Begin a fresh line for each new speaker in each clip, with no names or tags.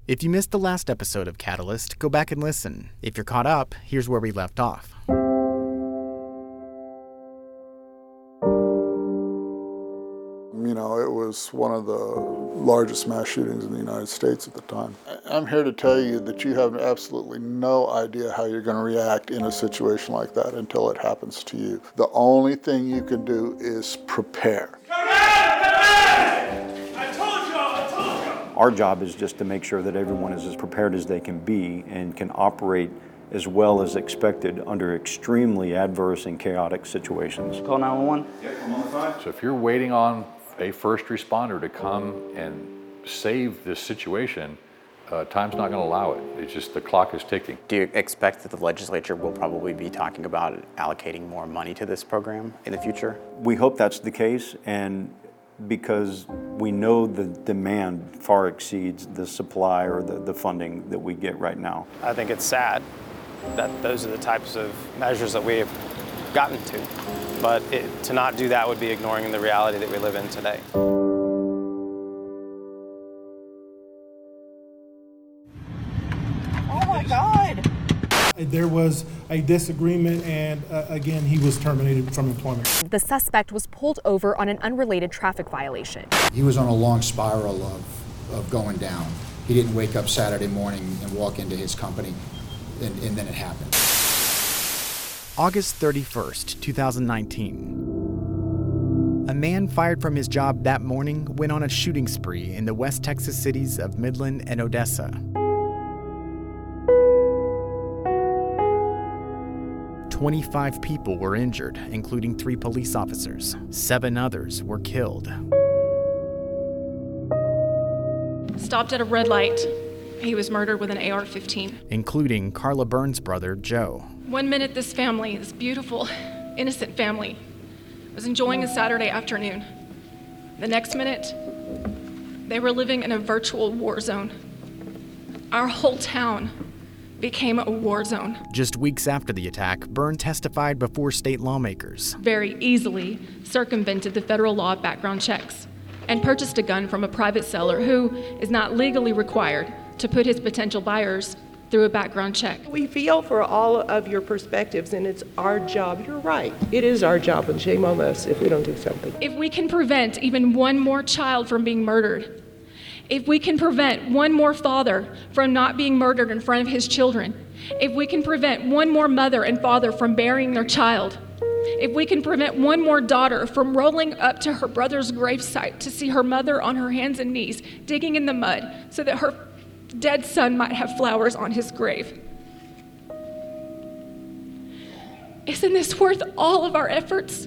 If you missed the last episode of Catalyst, go back and listen. If you're caught up, here's where we left off.
You know, it was one of the largest mass shootings in the United States at the time. I'm here to tell you that you have absolutely no idea how you're going to react in a situation like that until it happens to you. The only thing you can do is prepare.
Our job is just to make sure that everyone is as prepared as they can be and can operate as well as expected under extremely adverse and chaotic situations.
Call 911?
Yeah, I'm on the phone. So if you're waiting on a first responder to come and save this situation, time's not going to allow it. It's just the clock is ticking.
Do you expect that the legislature will probably be talking about allocating more money to this program in the future?
We hope that's the case, and because we know the demand far exceeds the supply or the funding that we get right now.
I think it's sad that those are the types of measures that we have gotten to. But to not do that would be ignoring the reality that we live in today.
Oh my God!
There was a disagreement, and again, he was terminated from employment.
The suspect was pulled over on an unrelated traffic violation.
He was on a long spiral of going down. He didn't wake up Saturday morning and walk into his company, and then it happened.
August 31st, 2019. A man fired from his job that morning went on a shooting spree in the West Texas cities of Midland and Odessa. 25 people were injured, including 3 police officers. 7 others were killed.
Stopped at a red light. He was murdered with an AR-15.
Including Carla Burns' brother, Joe.
1 minute, this family, this beautiful, innocent family, was enjoying a Saturday afternoon. The next minute, they were living in a virtual war zone. Our whole town became a war zone.
Just weeks after the attack, Byrne testified before state lawmakers.
Very easily circumvented the federal law of background checks and purchased a gun from a private seller who is not legally required to put his potential buyers through a background check.
We feel for all of your perspectives, and it's our job. You're right. It is our job, and shame on us if we don't do something.
If we can prevent even one more child from being murdered, if we can prevent one more father from not being murdered in front of his children, if we can prevent one more mother and father from burying their child, if we can prevent one more daughter from rolling up to her brother's gravesite to see her mother on her hands and knees digging in the mud so that her dead son might have flowers on his grave. Isn't this worth all of our efforts?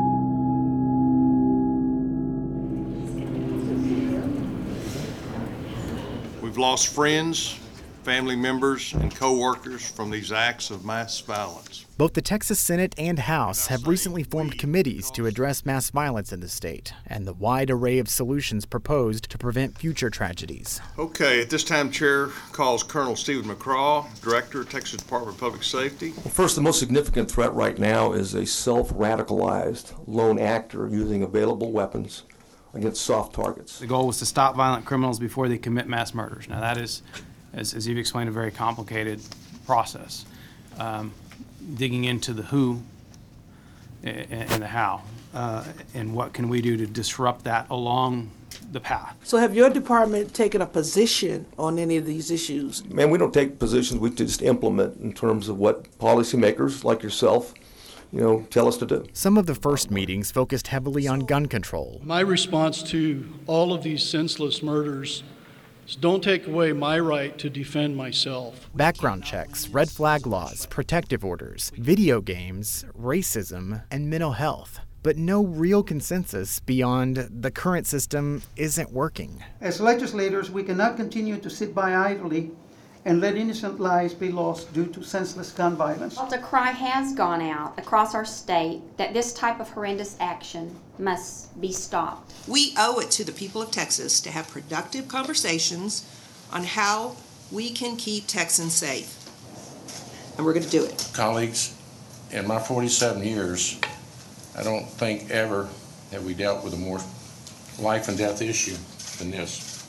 We've lost friends, family members, and co-workers from these acts of mass violence.
Both the Texas Senate and House have recently formed committees to address mass violence in the state and the wide array of solutions proposed to prevent future tragedies.
Okay, at this time, Chair calls Colonel Stephen McCraw, Director, Texas Department of Public Safety.
Well, first, the most significant threat right now is a self-radicalized lone actor using available weapons against soft targets.
The goal was to stop violent criminals before they commit mass murders. Now that is, as you've explained, a very complicated process. Digging into the who and the how, and what can we do to disrupt that along the path.
So have your department taken a position on any of these issues?
Man, we don't take positions, we just implement in terms of what policymakers like yourself, tell us to do.
Some of the first meetings focused heavily on gun control.
My response to all of these senseless murders is don't take away my right to defend myself.
Background checks, red flag laws, protective orders, video games, racism, and mental health. But no real consensus beyond the current system isn't working.
As legislators, we cannot continue to sit by idly and let innocent lives be lost due to senseless gun violence.
The cry has gone out across our state that this type of horrendous action must be stopped.
We owe it to the people of Texas to have productive conversations on how we can keep Texans safe. And we're going to do it.
Colleagues, in my 47 years, I don't think ever have we dealt with a more life and death issue than this.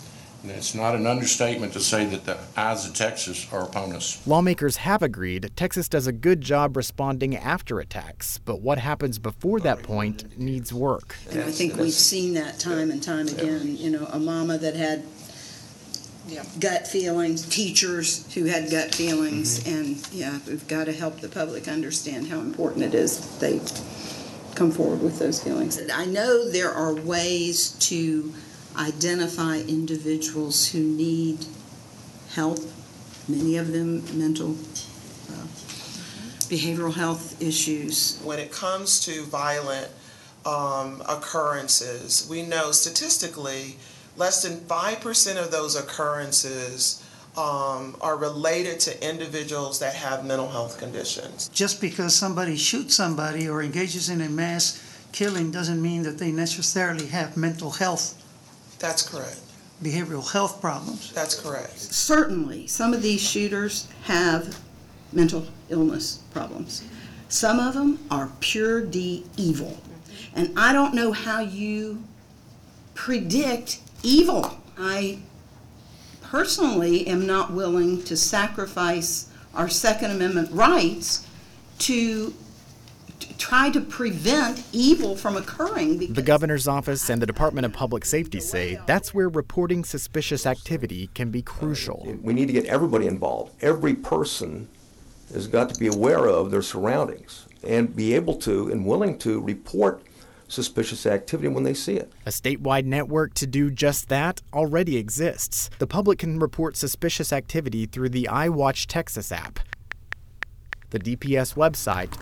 And it's not an understatement to say that the eyes of Texas are upon us.
Lawmakers have agreed Texas does a good job responding after attacks, but what happens before that point needs work.
And I think we've seen that time and time again. You know, a mama that had gut feelings, teachers who had gut feelings, and we've got to help the public understand how important it is that they come forward with those feelings. I know there are ways to identify individuals who need help, many of them mental, behavioral health issues.
When it comes to violent occurrences, we know statistically less than 5% of those occurrences are related to individuals that have mental health conditions.
Just because somebody shoots somebody or engages in a mass killing doesn't mean that they necessarily have mental health.
That's correct.
Behavioral health problems.
That's correct.
Certainly, some of these shooters have mental illness problems. Some of them are pure D evil. And I don't know how you predict evil. I personally am not willing to sacrifice our Second Amendment rights to try to prevent evil from occurring.
The governor's office and the Department of Public Safety say that's where reporting suspicious activity can be crucial.
We need to get everybody involved. Every person has got to be aware of their surroundings and be able to and willing to report suspicious activity when they see it.
A statewide network to do just that already exists. The public can report suspicious activity through the iWatch Texas app, the DPS website,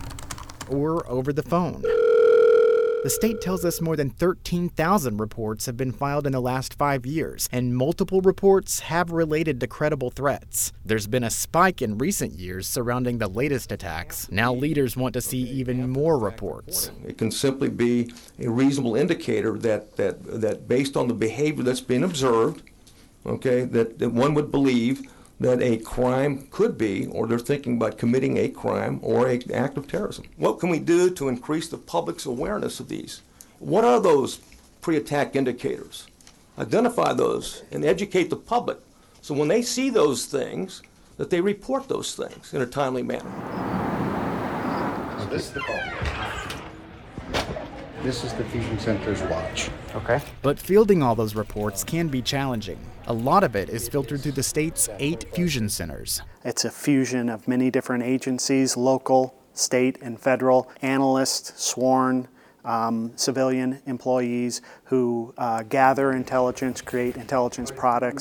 or over the phone. The state tells us more than 13,000 reports have been filed in the last 5 years, and multiple reports have related to credible threats. There's been a spike in recent years surrounding the latest attacks. Now leaders want to see even more reports.
It can simply be a reasonable indicator that based on the behavior that's been observed, that one would believe that a crime could be, or they're thinking about committing a crime or an act of terrorism. What can we do to increase the public's awareness of these? What are those pre-attack indicators? Identify those and educate the public so when they see those things, that they report those things in a timely manner.
This is the call. This is the Fusion Center's watch.
Okay. But fielding all those reports can be challenging. A lot of it is filtered through the state's 8 fusion centers.
It's a fusion of many different agencies, local, state, and federal, analysts, sworn, civilian employees who gather intelligence, create intelligence products.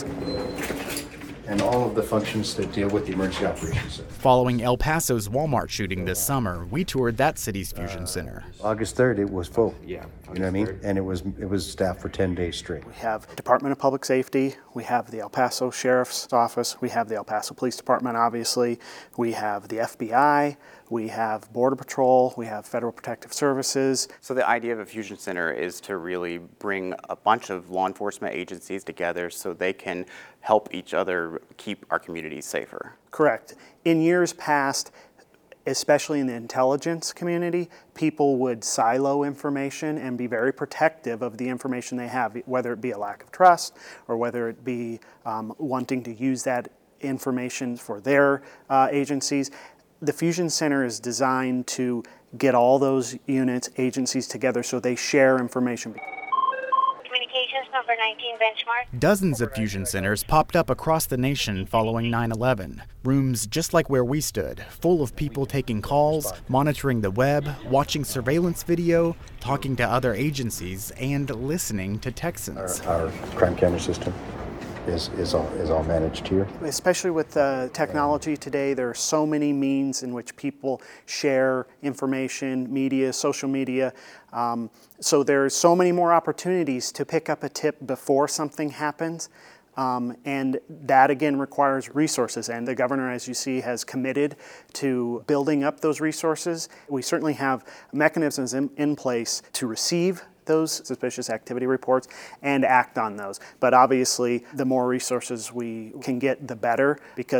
And all of the functions that deal with the Emergency Operations Center.
Following El Paso's Walmart shooting this summer, we toured that city's fusion center.
August 3rd, it was full. Yeah. You know what I mean? And it was staffed for 10 days straight.
We have Department of Public Safety, we have the El Paso Sheriff's Office, we have the El Paso Police Department, obviously, we have the FBI, we have Border Patrol, we have Federal Protective Services.
So the idea of a fusion center is to really bring a bunch of law enforcement agencies together so they can help each other keep our communities safer.
Correct. In years past, especially in the intelligence community, people would silo information and be very protective of the information they have, whether it be a lack of trust or whether it be wanting to use that information for their agencies. The Fusion Center is designed to get all those units, agencies together so they share information.
Communications number 19 benchmark.
Dozens of fusion centers popped up across the nation following 9/11. Rooms just like where we stood, full of people taking calls, monitoring the web, watching surveillance video, talking to other agencies, and listening to Texans.
Our crime camera system is all managed here.
Especially with technology today, there are so many means in which people share information, media, social media. So there's so many more opportunities to pick up a tip before something happens. And that again requires resources, and the governor, as you see, has committed to building up those resources. We certainly have mechanisms in place to receive those suspicious activity reports and act on those. But obviously, the more resources we can get, the better, because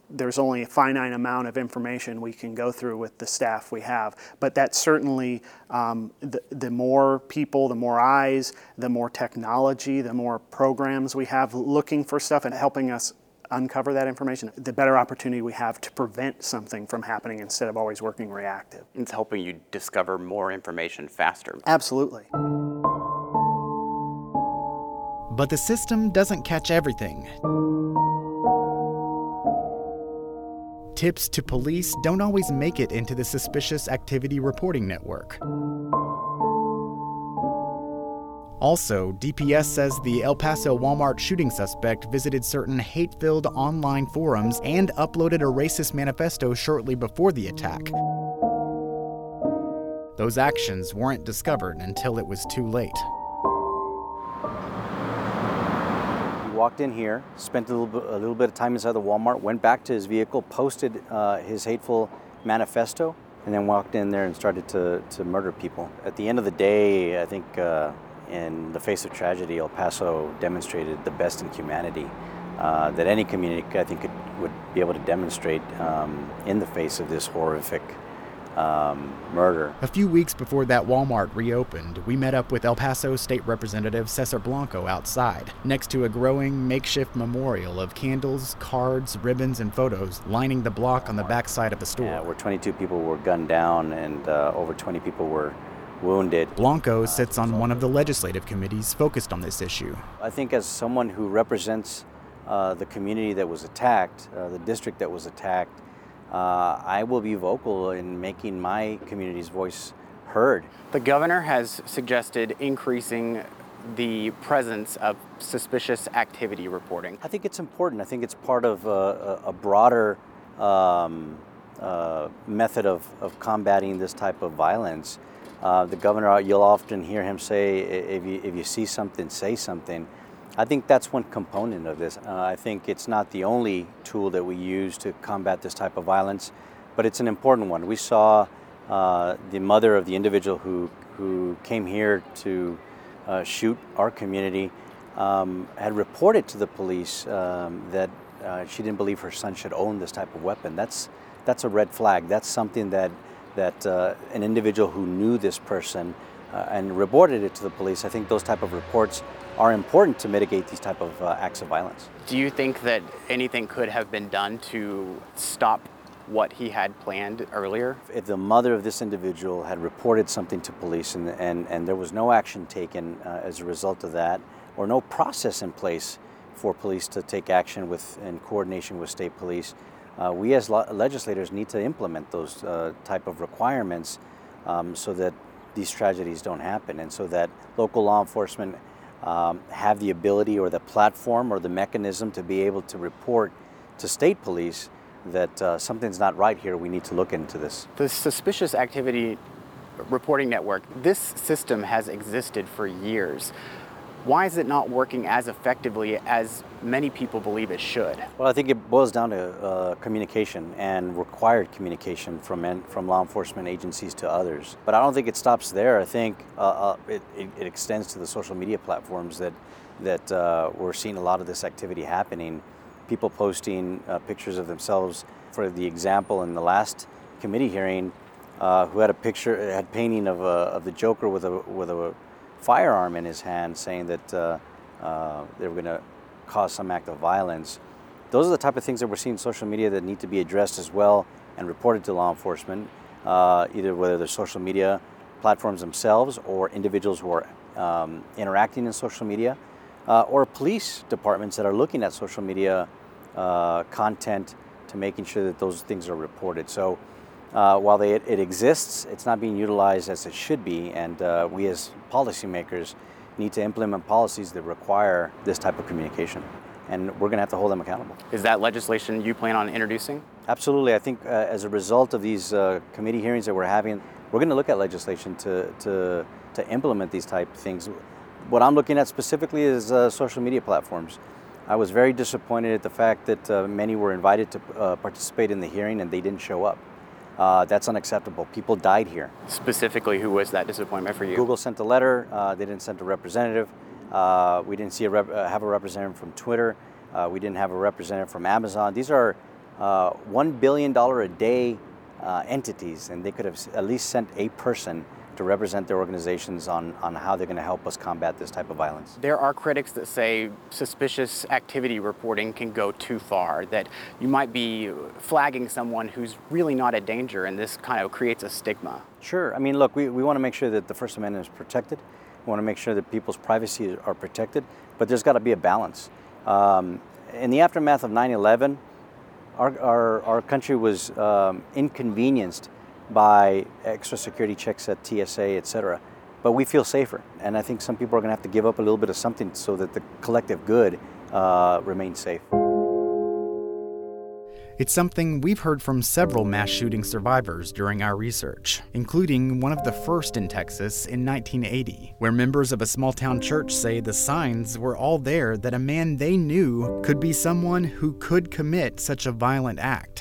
there's only a finite amount of information we can go through with the staff we have. But that certainly, the more people, the more eyes, the more technology, the more programs we have looking for stuff and helping us uncover that information, the better opportunity we have to prevent something from happening instead of always working reactive.
It's helping you discover more information faster.
Absolutely.
But the system doesn't catch everything. Tips to police don't always make it into the Suspicious Activity Reporting Network. Also, DPS says the El Paso Walmart shooting suspect visited certain hate-filled online forums and uploaded a racist manifesto shortly before the attack. Those actions weren't discovered until it was too late.
He walked in here, spent a little bit of time inside the Walmart, went back to his vehicle, posted his hateful manifesto, and then walked in there and started to murder people. At the end of the day, I think in the face of tragedy, El Paso demonstrated the best in humanity that any community, I think, would be able to demonstrate in the face of this horrific murder.
A few weeks before that Walmart reopened, we met up with El Paso State Representative Cesar Blanco outside, next to a growing makeshift memorial of candles, cards, ribbons, and photos lining the block on the backside of the store.
Yeah, where 22 people were gunned down and over 20 people were wounded.
Blanco sits on one of the legislative committees focused on this issue.
I think as someone who represents the community that was attacked, the district that was attacked, I will be vocal in making my community's voice heard.
The governor has suggested increasing the presence of suspicious activity reporting.
I think it's important. I think it's part of a broader method of combating this type of violence. The governor, you'll often hear him say, if you see something, say something. I think that's one component of this. I think it's not the only tool that we use to combat this type of violence, but it's an important one. We saw the mother of the individual who came here to shoot our community had reported to the police that she didn't believe her son should own this type of weapon. That's a red flag. That's something that an individual who knew this person and reported it to the police. I think those type of reports are important to mitigate these type of acts of violence.
Do you think that anything could have been done to stop what he had planned earlier?
If the mother of this individual had reported something to police and there was no action taken as a result of that, or no process in place for police to take action in coordination with state police, we as legislators need to implement those type of requirements so that these tragedies don't happen, and so that local law enforcement have the ability or the platform or the mechanism to be able to report to state police that something's not right here, we need to look into this.
The Suspicious Activity Reporting Network, this system has existed for years. Why is it not working as effectively as many people believe it should?
Well, I think it boils down to communication and required communication from law enforcement agencies to others. But I don't think it stops there. I think it extends to the social media platforms that we're seeing a lot of this activity happening. People posting pictures of themselves. For the example, in the last committee hearing, who had had painting of the Joker with a firearm in his hand, saying that they were going to cause some act of violence. Those are the type of things that we're seeing in social media that need to be addressed as well and reported to law enforcement, either whether they're social media platforms themselves or individuals who are interacting in social media, or police departments that are looking at social media content to making sure that those things are reported. So while it exists, it's not being utilized as it should be, and we as policymakers need to implement policies that require this type of communication, and we're going to have to hold them accountable.
Is that legislation you plan on introducing?
Absolutely. I think as a result of these committee hearings that we're having, we're going to look at legislation to implement these type of things. What I'm looking at specifically is social media platforms. I was very disappointed at the fact that many were invited to participate in the hearing and they didn't show up. That's unacceptable. People died here.
Specifically, who was that disappointment for you?
Google sent a letter. They didn't send a representative. We didn't see have a representative from Twitter. We didn't have a representative from Amazon. These are $1 billion a day entities, and they could have at least sent a person to represent their organizations on how they're going to help us combat this type of violence.
There are critics that say suspicious activity reporting can go too far, that you might be flagging someone who's really not a danger, and this kind of creates a stigma.
Sure. I mean, look, we want to make sure that the First Amendment is protected. We want to make sure that people's privacy are protected, but there's got to be a balance. In the aftermath of 9/11, our country was inconvenienced by extra security checks at TSA, et cetera. But we feel safer. And I think some people are going to have to give up a little bit of something so that the collective good remains safe.
It's something we've heard from several mass shooting survivors during our research, including one of the first in Texas in 1980, where members of a small-town church say the signs were all there that a man they knew could be someone who could commit such a violent act.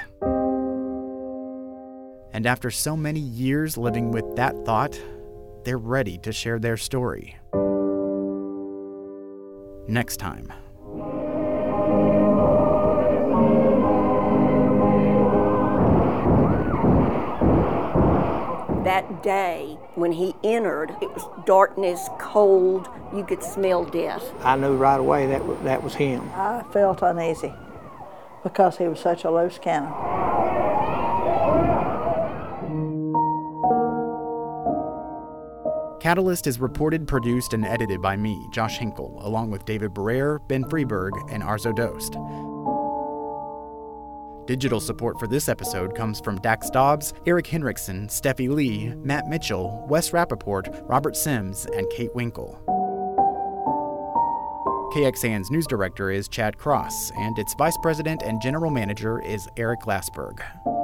And after so many years living with that thought, they're ready to share their story. Next time.
That day when he entered, it was darkness, cold, you could smell death.
I knew right away that was him.
I felt uneasy because he was such a loose cannon.
Catalyst is reported, produced, and edited by me, Josh Hinkle, along with David Barrere, Ben Freeberg, and Arzo Dost. Digital support for this episode comes from Dax Dobbs, Eric Henriksen, Steffi Lee, Matt Mitchell, Wes Rappaport, Robert Sims, and Kate Winkle. KXAN's news director is Chad Cross, and its vice president and general manager is Eric Glassberg.